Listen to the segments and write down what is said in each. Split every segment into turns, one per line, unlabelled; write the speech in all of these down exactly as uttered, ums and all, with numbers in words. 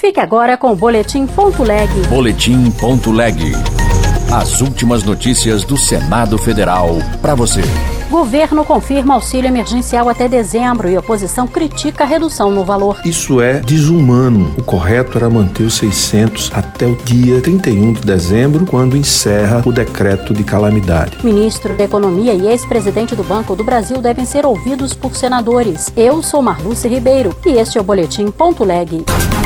Fique agora com o Boletim Ponto Leg.
Boletim Ponto Leg. As últimas notícias do Senado Federal para você.
Governo confirma auxílio emergencial até dezembro e oposição critica a redução no valor.
Isso é desumano. O correto era manter os seiscentos até o dia trinta e um de dezembro, quando encerra o decreto de calamidade.
Ministro da Economia e ex-presidente do Banco do Brasil devem ser ouvidos por senadores. Eu sou Marluce Ribeiro e este é o Boletim Ponto Leg.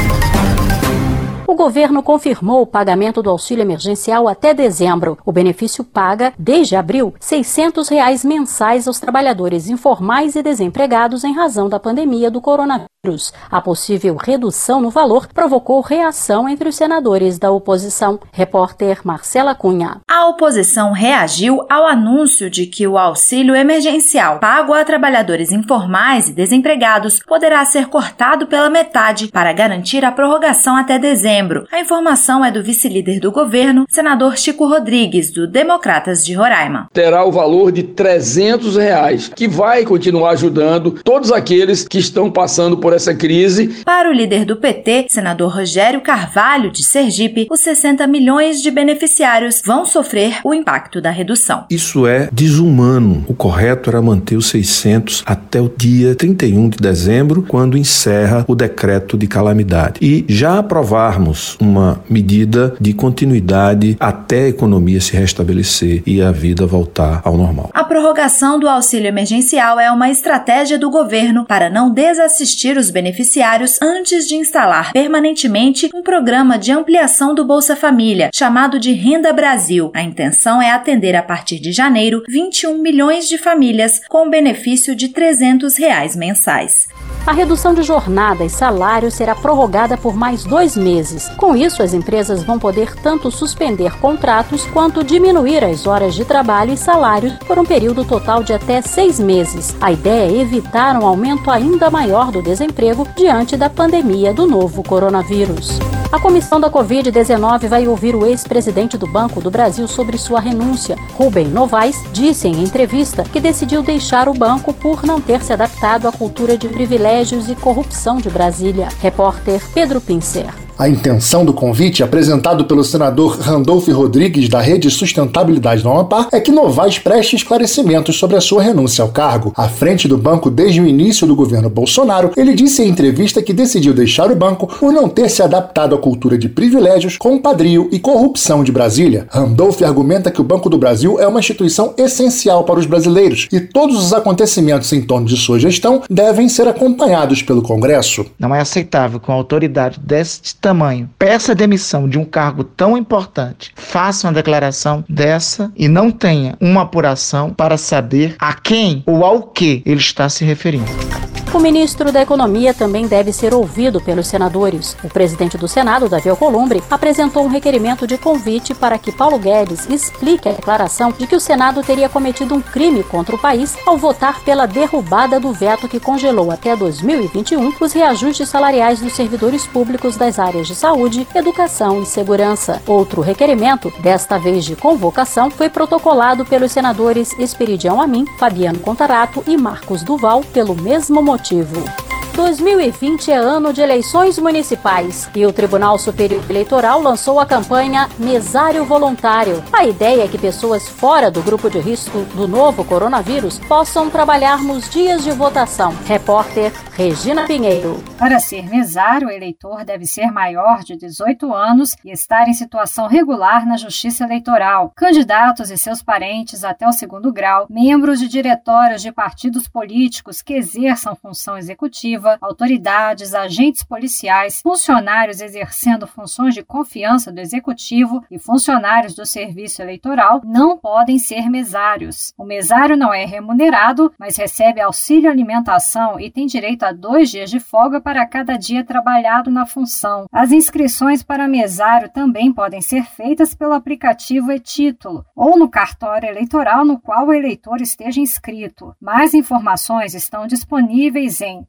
O governo confirmou o pagamento do auxílio emergencial até dezembro. O benefício paga, desde abril, seiscentos reais mensais aos trabalhadores informais e desempregados em razão da pandemia do coronavírus. A possível redução no valor provocou reação entre os senadores da oposição. Repórter Marcela Cunha.
A oposição reagiu ao anúncio de que o auxílio emergencial pago a trabalhadores informais e desempregados poderá ser cortado pela metade para garantir a prorrogação até dezembro. A informação é do vice-líder do governo, senador Chico Rodrigues, do Democratas de Roraima.
Terá o valor de trezentos reais, que vai continuar ajudando todos aqueles que estão passando por essa crise.
Para o líder do P T, senador Rogério Carvalho, de Sergipe, os sessenta milhões de beneficiários vão sofrer o impacto da redução.
Isso é desumano. O correto era manter os seiscentos até o dia trinta e um de dezembro, quando encerra o decreto de calamidade. E já aprovarmos uma medida de continuidade até a economia se restabelecer e a vida voltar ao normal.
A prorrogação do auxílio emergencial é uma estratégia do governo para não desassistir os beneficiários antes de instalar permanentemente um programa de ampliação do Bolsa Família, chamado de Renda Brasil. A intenção é atender a partir de janeiro vinte e um milhões de famílias com benefício de trezentos reais mensais.
A redução de jornada e salário será prorrogada por mais dois meses. Com isso, as empresas vão poder tanto suspender contratos quanto diminuir as horas de trabalho e salário por um período total de até seis meses. A ideia é evitar um aumento ainda maior do desemprego diante da pandemia do novo coronavírus. A comissão da covid dezenove vai ouvir o ex-presidente do Banco do Brasil sobre sua renúncia. Rubem Novaes disse em entrevista que decidiu deixar o banco por não ter se adaptado à cultura de privilégios e corrupção de Brasília. Repórter Pedro Pincer.
A intenção do convite, apresentado pelo senador Randolfo Rodrigues, da Rede Sustentabilidade do Amapá, é que Novaes preste esclarecimentos sobre a sua renúncia ao cargo. À frente do banco desde o início do governo Bolsonaro, ele disse em entrevista que decidiu deixar o banco por não ter se adaptado à cultura de privilégios, compadrio e corrupção de Brasília. Randolfo argumenta que o Banco do Brasil é uma instituição essencial para os brasileiros e todos os acontecimentos em torno de sua gestão devem ser acompanhados pelo Congresso.
Não é aceitável que uma autoridade deste tamanho peça a demissão de um cargo tão importante, faça uma declaração dessa e não tenha uma apuração para saber a quem ou ao que ele está se referindo.
O ministro da Economia também deve ser ouvido pelos senadores. O presidente do Senado, Davi Alcolumbre, apresentou um requerimento de convite para que Paulo Guedes explique a declaração de que o Senado teria cometido um crime contra o país ao votar pela derrubada do veto que congelou até dois mil e vinte e um os reajustes salariais dos servidores públicos das áreas de saúde, educação e segurança. Outro requerimento, desta vez de convocação, foi protocolado pelos senadores Esperidião Amin, Fabiano Contarato e Marcos Duval pelo mesmo motivo. dois mil e vinte é ano de eleições municipais e o Tribunal Superior Eleitoral lançou a campanha Mesário Voluntário. A ideia é que pessoas fora do grupo de risco do novo coronavírus possam trabalhar nos dias de votação. Repórter Regina Pinheiro.
Para ser mesário, o eleitor deve ser maior de dezoito anos e estar em situação regular na Justiça Eleitoral. Candidatos e seus parentes até o segundo grau, membros de diretórios de partidos políticos que exerçam função executiva, autoridades, agentes policiais, funcionários exercendo funções de confiança do executivo e funcionários do serviço eleitoral não podem ser mesários. O mesário não é remunerado, mas recebe auxílio alimentação e tem direito a dois dias de folga para cada dia trabalhado na função. As inscrições para mesário também podem ser feitas pelo aplicativo e-Título ou no cartório eleitoral no qual o eleitor esteja inscrito. Mais informações estão disponíveis em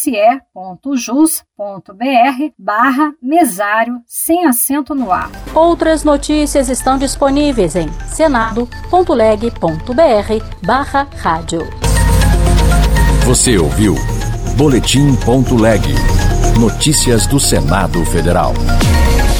tse.jus.br barra mesário sem acento no A.
Outras notícias estão disponíveis em senado.leg.br barra rádio.
Você ouviu Boletim Ponto Leg. Notícias do Senado Federal.